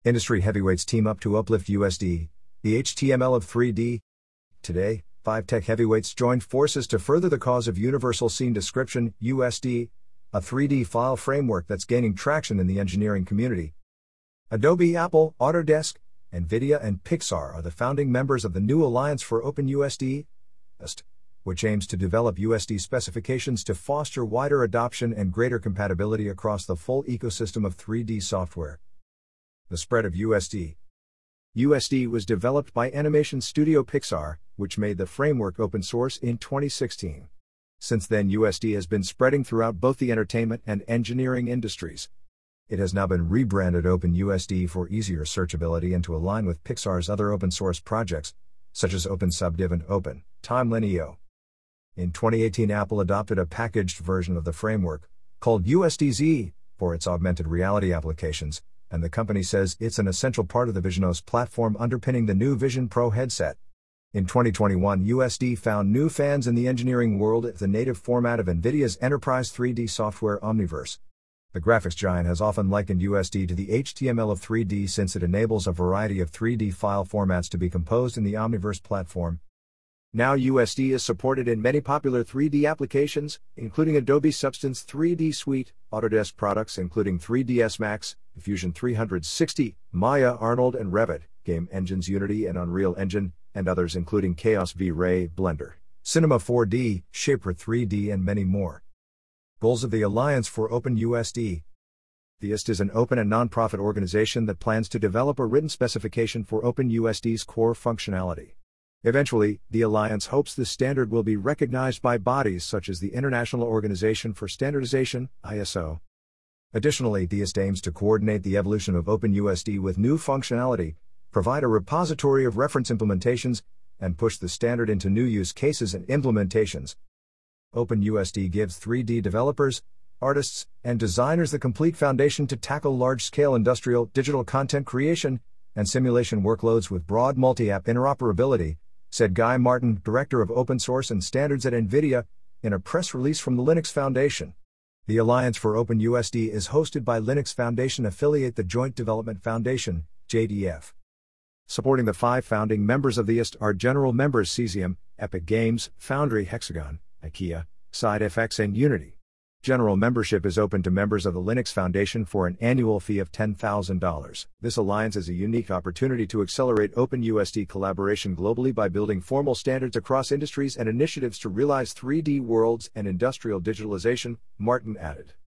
Industry heavyweights team up to uplift USD, the HTML of 3D. Today, 5 tech heavyweights joined forces to further the cause of Universal Scene Description, USD, a 3D file framework that's gaining traction in the engineering community. Adobe, Apple, Autodesk, NVIDIA, and Pixar are the founding members of the new Alliance for OpenUSD, which aims to develop USD specifications to foster wider adoption and greater compatibility across the full ecosystem of 3D software. The spread of USD. USD was developed by animation studio Pixar, which made the framework open source in 2016. Since then, USD has been spreading throughout both the entertainment and engineering industries. It has now been rebranded OpenUSD for easier searchability and to align with Pixar's other open source projects, such as OpenSubdiv and OpenTimeline.io. In 2018, Apple adopted a packaged version of the framework, called USDZ, for its augmented reality applications, and the company says it's an essential part of the VisionOS platform underpinning the new Vision Pro headset. In 2021, USD found new fans in the engineering world as the native format of NVIDIA's enterprise 3D software Omniverse. The graphics giant has often likened USD to the HTML of 3D since it enables a variety of 3D file formats to be composed in the Omniverse platform. Now USD is supported in many popular 3D applications, including Adobe Substance 3D Suite, Autodesk products including 3ds Max, Fusion 360, Maya, Arnold, and Revit, game engines Unity and Unreal Engine, and others including Chaos V-Ray, Blender, Cinema 4D, Shaper 3D, and many more. Goals of the Alliance for OpenUSD. The IST is an open and non-profit organization that plans to develop a written specification for OpenUSD's core functionality. Eventually, the Alliance hopes this standard will be recognized by bodies such as the International Organization for Standardization, ISO. Additionally, the IST aims to coordinate the evolution of OpenUSD with new functionality, provide a repository of reference implementations, and push the standard into new use cases and implementations. OpenUSD gives 3D developers, artists, and designers the complete foundation to tackle large-scale industrial digital content creation and simulation workloads with broad multi-app interoperability, said Guy Martin, Director of Open Source and Standards at NVIDIA, in a press release from the Linux Foundation. The Alliance for OpenUSD is hosted by Linux Foundation affiliate the Joint Development Foundation, JDF. Supporting the 5 founding members of the IST are general members Cesium, Epic Games, Foundry, Hexagon, IKEA, SideFX, and Unity. General membership is open to members of the Linux Foundation for an annual fee of $10,000. This alliance is a unique opportunity to accelerate OpenUSD collaboration globally by building formal standards across industries and initiatives to realize 3D worlds and industrial digitalization, Martin added.